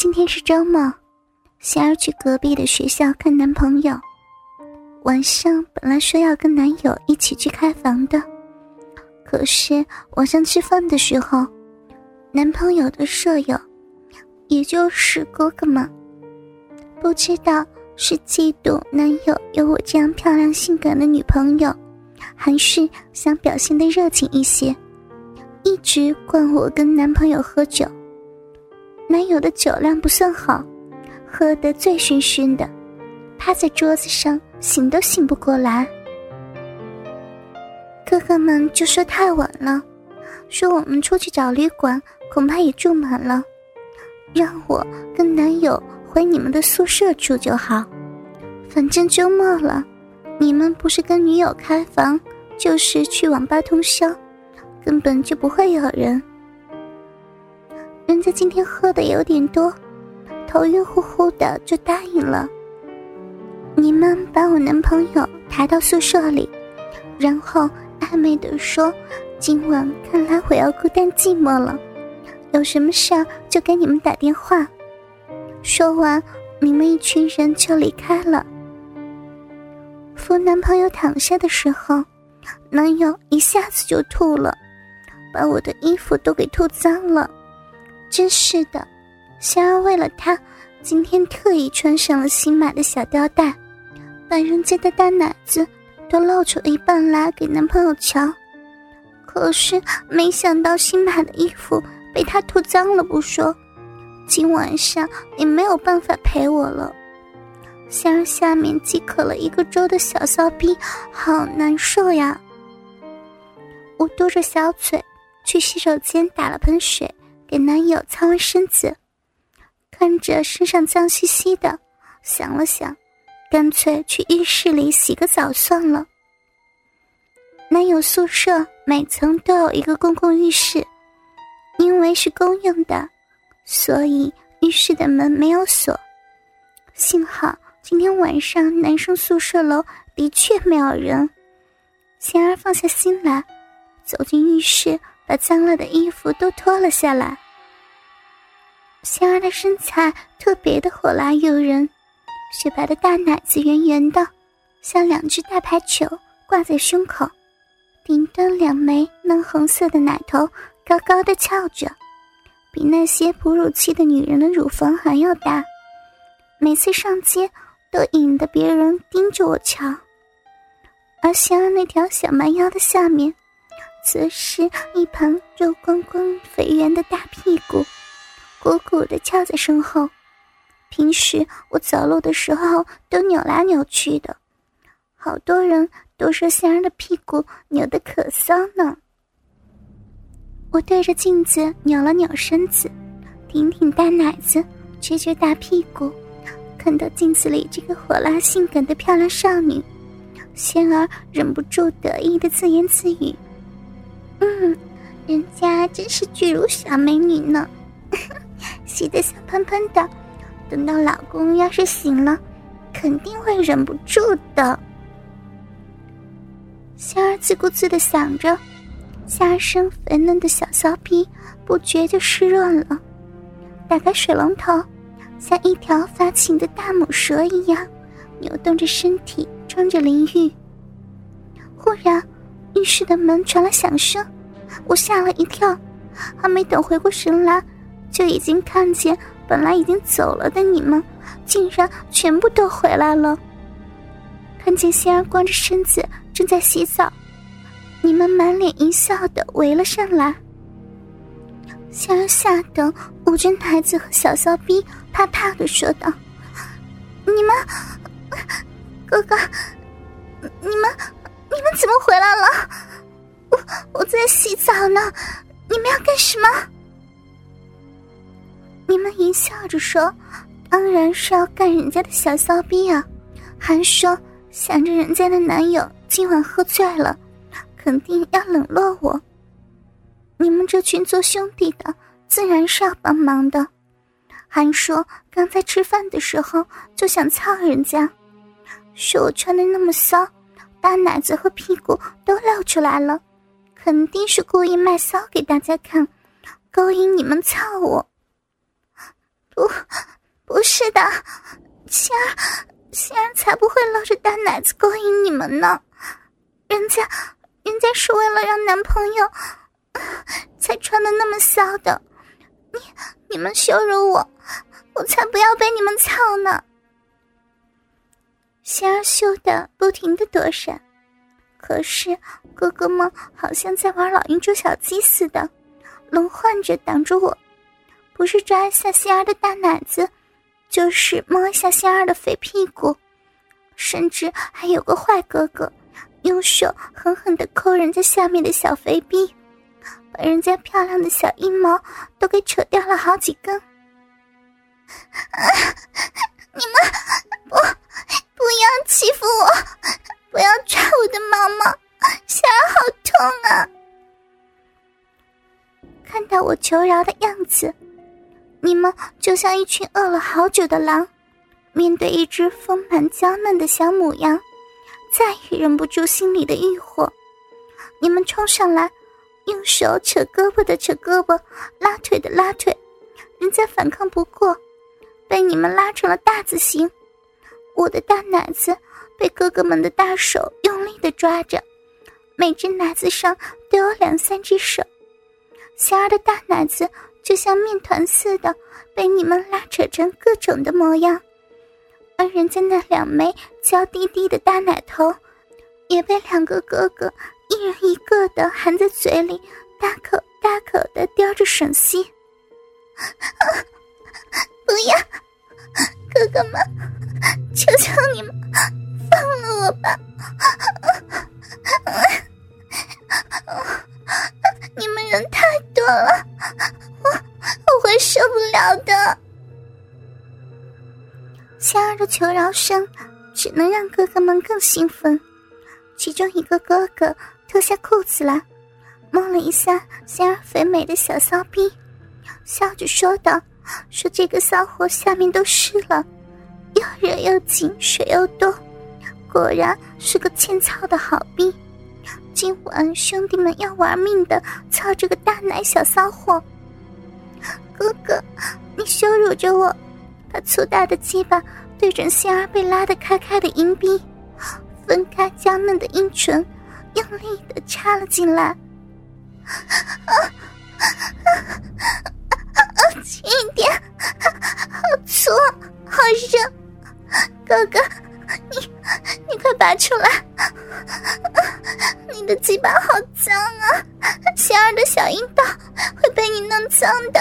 今天是周末，仙儿去隔壁的学校看男朋友。晚上本来说要跟男友一起去开房的，可是晚上吃饭的时候，男朋友的舍友，也就是哥哥们，不知道是嫉妒男友有我这样漂亮性感的女朋友，还是想表现得热情一些，一直灌我跟男朋友喝酒。男友的酒量不算好，喝得醉醺醺的，趴在桌子上醒都醒不过来。哥哥们就说太晚了，说我们出去找旅馆恐怕也住满了，让我跟男友回你们的宿舍住就好，反正周末了，你们不是跟女友开房，就是去网吧通宵，根本就不会有人。人家今天喝的有点多，头晕乎乎的就答应了。你们把我男朋友抬到宿舍里，然后暧昧地说，今晚看来我要孤单寂寞了，有什么事儿就给你们打电话。说完，你们一群人就离开了。扶男朋友躺下的时候，男友一下子就吐了，把我的衣服都给吐脏了。真是的，仙儿为了他，今天特意穿上了新买的小吊带，把人家的大奶子都露出一半来给男朋友瞧。可是没想到新买的衣服被他吐脏了不说，今晚上也没有办法陪我了。仙儿下面饥渴了一个周的小骚逼，好难受呀。我嘟着小嘴去洗手间打了盆水，给男友擦完身子，看着身上脏兮兮的，想了想，干脆去浴室里洗个澡算了。男友宿舍每层都有一个公共浴室，因为是公用的，所以浴室的门没有锁。幸好今天晚上男生宿舍楼的确没有人。仙儿放下心来，走进浴室，把脏了的衣服都脱了下来。仙儿的身材特别的火辣诱人，雪白的大奶子圆圆的，像两只大排球挂在胸口，顶端两枚嫩红色的奶头高高的翘着，比那些哺乳期的女人的乳房还要大。每次上街都引得别人盯着我瞧，而仙儿那条小蛮腰的下面则是一盘肉光光肥圆的大屁股，鼓鼓地翘在身后。平时我走路的时候都扭来扭去的，好多人都说仙儿的屁股扭得可骚呢。我对着镜子扭了扭身子，挺挺大奶子，撅撅大屁股，看到镜子里这个火辣性感的漂亮少女，仙儿忍不住得意地自言自语，人家真是巨乳小美女呢，洗得香喷喷的，等到老公要是醒了，肯定会忍不住的。仙儿自顾自地想着，下身肥嫩的小骚逼不觉就湿润了，打开水龙头，像一条发情的大母蛇一样扭动着身体装着淋浴。忽然浴室的门传来响声，我吓了一跳，还没等回过神来，就已经看见本来已经走了的你们竟然全部都回来了。看见仙儿光着身子正在洗澡，你们满脸一笑地围了上来。仙儿吓得捂着奶子和小骚逼，怕怕地说道，你们哥哥，你们怎么回来了？我在洗澡呢，你们要干什么？你们一笑着说，当然是要干人家的小骚逼啊，还说想着人家的男友今晚喝醉了，肯定要冷落我。你们这群做兄弟的自然是要帮忙的，还说刚才吃饭的时候就想操人家，说我穿得那么骚，大奶子和屁股都露出来了，肯定是故意卖骚给大家看，勾引你们操我。 不是的，仙儿才不会露着大奶子勾引你们呢，人家是为了让男朋友才穿的那么骚的，你们羞辱我才不要被你们操呢。仙儿羞得不停地躲闪，可是哥哥们好像在玩老鹰捉小鸡似的，轮换着挡住我，不是抓一下仙儿的大奶子，就是摸一下仙儿的肥屁股，甚至还有个坏哥哥用手狠狠地抠人家下面的小肥逼，把人家漂亮的小阴毛都给扯掉了好几根。你们不要欺负我，不要抓我的毛毛，仙儿好痛啊。看到我求饶的样子，你们就像一群饿了好久的狼，面对一只丰满娇嫩的小母羊，再也忍不住心里的欲火。你们冲上来，用手扯胳膊的扯胳膊，拉腿的拉腿，人家反抗不过，被你们拉成了大字形。我的大奶子被哥哥们的大手用力地抓着，每只奶子上都有2-3只手。仙儿的大奶子就像面团似的被你们拉扯成各种的模样，而人家那2枚娇滴滴的大奶头也被2个哥哥一人一个的含在嘴里，大口大口的叼着吮吸。不要，哥哥们，求求你们放了我吧。你们人太多了，我会受不了的。仙儿的求饶声只能让哥哥们更兴奋，其中一个哥哥脱下裤子来，摸了一下仙儿肥美的小骚逼，笑着说道，说这个骚货下面都湿了，又热又紧，水又多，果然是个欠操的好逼。今晚兄弟们要玩命的操这个大奶小骚货。哥哥，你羞辱着我，把粗大的鸡巴对准仙儿被拉得开开的阴逼，分开娇嫩的阴唇，用力的插了进来。轻一点，好粗，好热。哥哥，你快拔出来，你的鸡巴好脏啊，仙儿的小阴道会被你弄脏的。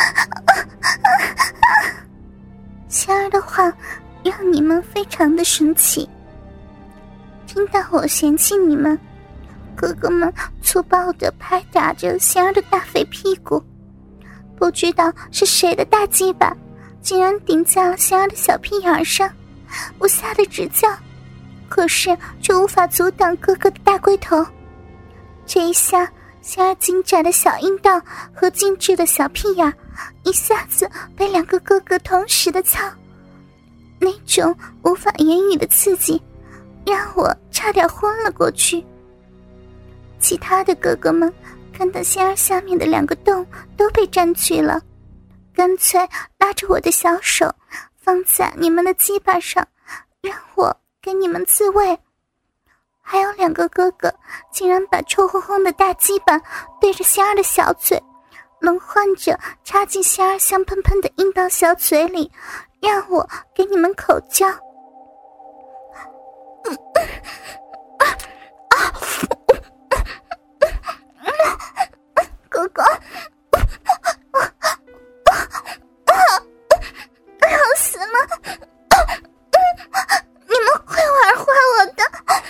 仙儿的话让你们非常的生气，听到我嫌弃你们，哥哥们粗暴地拍打着仙儿的大肥屁股，不知道是谁的大鸡巴竟然顶在了仙儿的小屁眼上，我吓得直叫，可是却无法阻挡哥哥的大龟头。这一下，仙儿精窄的小阴道和精致的小屁眼一下子被2个哥哥同时的操，那种无法言语的刺激让我差点昏了过去。其他的哥哥们看到仙儿下面的2个洞都被占去了，干脆拉着我的小手放在你们的鸡巴上，让我给你们自慰。还有2个哥哥竟然把臭烘烘的大鸡巴对着仙儿的小嘴，轮换着插进仙儿香喷喷的阴道小嘴里，让我给你们口交。哥哥，要死了，你们会玩坏我的。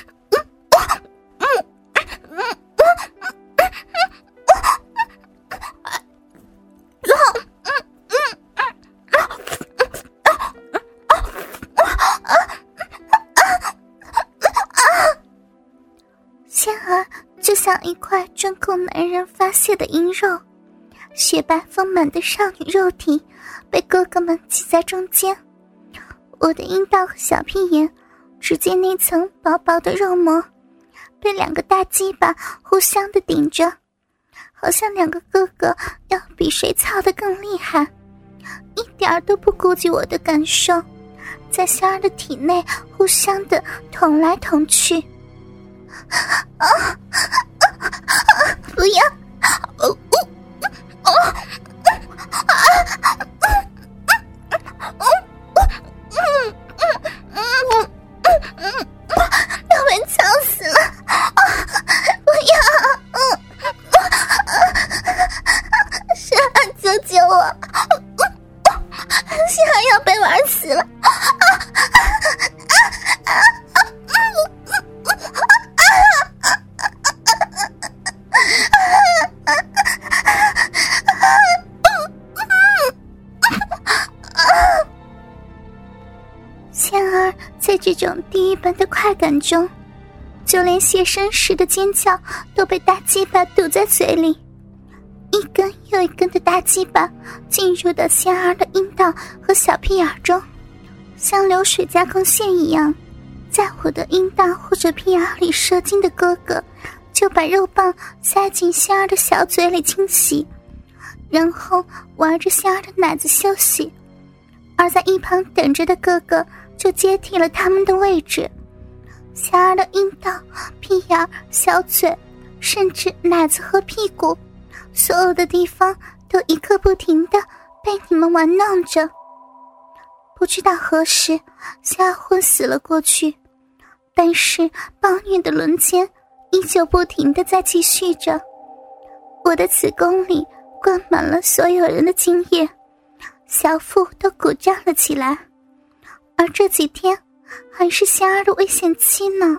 仙儿就像一块专供男人发泄的阴肉，雪白丰满的少女肉体被哥哥们挤在中间，我的阴道和小屁眼只见那层薄薄的肉膜被2个大鸡巴互相的顶着，好像2个哥哥要比谁操得更厉害，一点儿都不顾及我的感受，在仙儿的体内互相的捅来捅去。不要！要被呛死了！不要！仙儿，救救我！仙儿要被玩死了！仙儿在这种地狱般的快感中，就连现身时的尖叫都被大鸡巴堵在嘴里，一根又一根的大鸡巴进入到仙儿的阴道和小屁眼中，像流水加工线一样，在我的阴道或者屁眼里射精的哥哥就把肉棒塞进仙儿的小嘴里清洗，然后玩着仙儿的奶子休息，而在一旁等着的哥哥就接替了他们的位置。仙儿的阴道、屁眼、小嘴，甚至奶子和屁股，所有的地方都一刻不停地被你们玩弄着。不知道何时，仙儿昏死了过去，但是暴虐的轮奸依旧不停地在继续着。我的子宫里灌满了所有人的精液，小腹都鼓胀了起来，而这几天还是仙儿的危险期呢。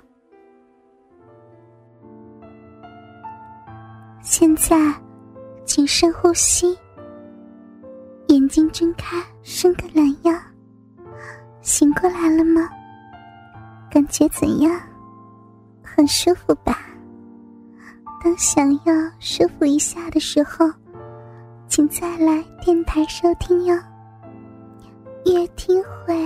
现在请深呼吸，眼睛睁开，伸个懒腰。醒过来了吗？感觉怎样？很舒服吧？当想要舒服一下的时候，请再来电台收听哟，越听会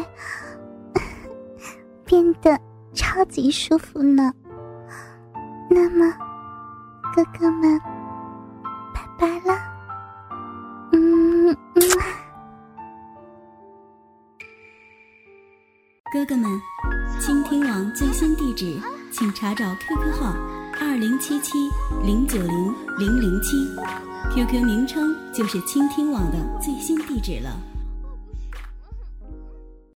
变得超级舒服呢。那么哥哥们，拜拜了。 哥哥们，倾听网最新地址请查找 QQ 号2077090007，QQ 名称就是倾听网的最新地址了。